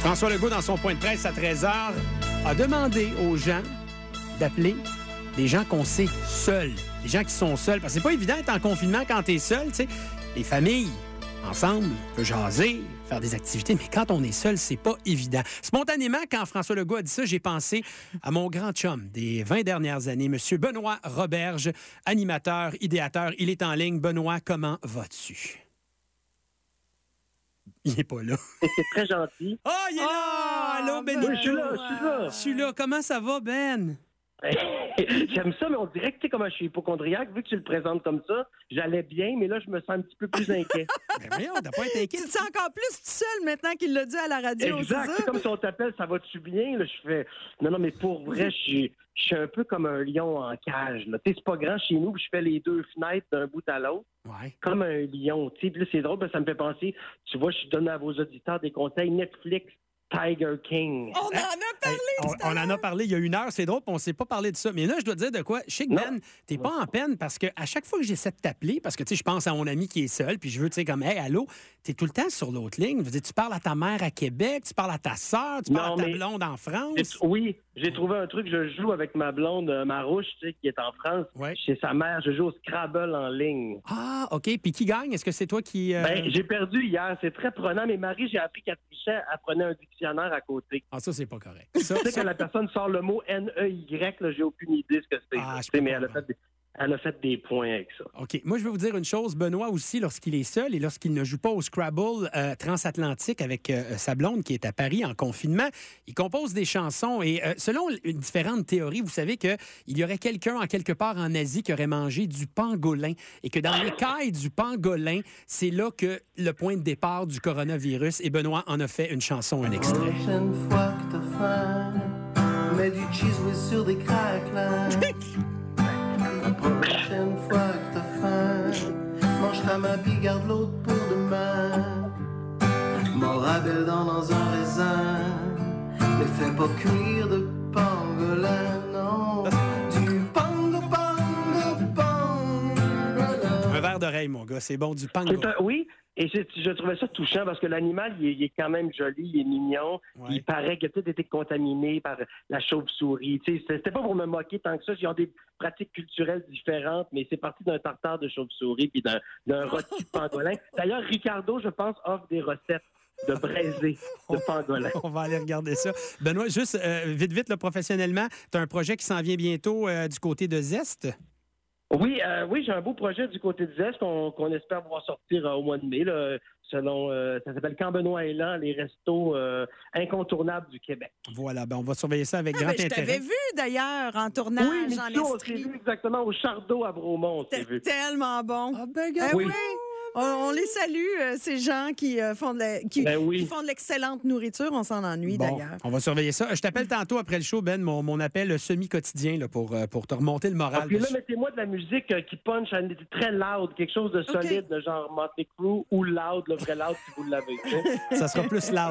François Legault, dans son point de presse à 13h, a demandé aux gens d'appeler des gens qu'on sait seuls. Des gens qui sont seuls. Parce que c'est pas évident d'être en confinement quand t'es seul, tu sais. Les familles, ensemble, on peut jaser, faire des activités, mais quand on est seul, c'est pas évident. Spontanément, quand François Legault a dit ça, j'ai pensé à mon grand chum des 20 dernières années, M. Benoît Roberge, animateur, idéateur. Il est en ligne. Benoît, comment vas-tu? Il n'est pas là. C'est très gentil. Oh, il est là! Allô, Benito! Oui, je suis là. Comment ça va, Ben? J'aime ça, mais on dirait que, tu sais, comment je suis hypochondriaque, vu que tu le présentes comme ça, j'allais bien, mais là, je me sens un petit peu plus inquiet. Ben voyons, t'as pas été inquiet. Tu te sens encore plus tout seul maintenant qu'il l'a dit à la radio, Exact. c'est C'est ça? comme si on t'appelle, ça va-tu bien? Là, je fais, non, mais pour vrai, je suis un peu comme un lion en cage. Là. Tu sais, c'est pas grand chez nous, puis je fais les deux fenêtres d'un bout à l'autre. Ouais. Comme un lion. Tu sais, puis là, c'est drôle, parce que ça me fait penser, tu vois, je donne à vos auditeurs des conseils Netflix. Tiger King. On en a parlé On en a parlé il y a 1 heure, c'est drôle, puis on ne s'est pas parlé de ça. Mais là, je dois te dire de quoi. Je sais que Ben, t'es pas en peine parce que à chaque fois que j'essaie de t'appeler, parce que tu sais, je pense à mon ami qui est seul, puis je veux, tu sais, comme, hey, allô, t'es tout le temps sur l'autre ligne. Je veux dire, tu parles à ta mère à Québec, tu parles à ta sœur, tu parles à ta blonde en France. Oui, j'ai trouvé un truc. Je joue avec ma blonde, Marouche, tu sais, qui est en France. Ouais. Chez sa mère, je joue au Scrabble en ligne. Ah, OK. Puis qui gagne? Est-ce que c'est toi qui. Ben, j'ai perdu hier. C'est très prenant. Mais Marie, j'ai appris qu'elle trichait. Elle prenait un dictionnaire à côté. Ah, ça, c'est pas correct. Tu sais, quand la personne sort le mot N-E-Y, là, j'ai aucune idée ce que c'est. Ah, Mais elle a fait des points avec ça. OK. Moi, je vais vous dire une chose. Benoît aussi, lorsqu'il est seul et lorsqu'il ne joue pas au Scrabble transatlantique avec sa blonde qui est à Paris en confinement, il compose des chansons. Et selon différentes théories, vous savez qu'il y aurait quelqu'un en quelque part en Asie qui aurait mangé du pangolin et que dans l'écaille du pangolin, c'est là que le point de départ du coronavirus. Et Benoît en a fait une chanson, un extrait. La prochaine fois que t'as faim, mets du cheese whiz sur des craquelins. La prochaine fois que t'as faim, mange ta main pis garde l'autre pour demain. Morabelle dans un raisin, mais fais pas cuire de pangolin, non. Du pangolin. Un verre d'oreille, mon gars. C'est bon, du pangolin. Oui, et je trouvais ça touchant parce que l'animal, il est quand même joli, il est mignon. Ouais. Il paraît qu'il a peut-être été contaminé par la chauve-souris. Tu sais, c'était pas pour me moquer tant que ça. Ils ont des pratiques culturelles différentes, mais c'est parti d'un tartare de chauve-souris puis d'un rôti de pangolin. D'ailleurs, Ricardo, je pense, offre des recettes de braisé de pangolin. On va aller regarder ça. Benoît, juste vite, là, professionnellement, tu as un projet qui s'en vient bientôt du côté de Zest? Oui, j'ai un beau projet du côté de Zest qu'on espère voir sortir au mois de mai. Là, selon, ça s'appelle Quand Benoît est là, les restos incontournables du Québec. Voilà, ben on va surveiller ça avec grand Je intérêt. t'avais vu d'ailleurs en tournage Oui, en nous, on s'est Estrie. vu exactement au Chardot à Bromont. On s'est C'était vu. tellement bon. Ah ben, Eh oui. oui. On les salue, ces gens qui font qui font de l'excellente nourriture. On s'en ennuie Bon, d'ailleurs. on va surveiller ça. Je t'appelle tantôt après le show, Ben, mon appel semi-quotidien là, pour te remonter le moral. Puis là, mettez-moi de la musique qui punch, très loud, quelque chose de solide, de genre Motley Crue ou loud, le vrai loud si vous l'avez. Tu sais. Ça sera plus loud.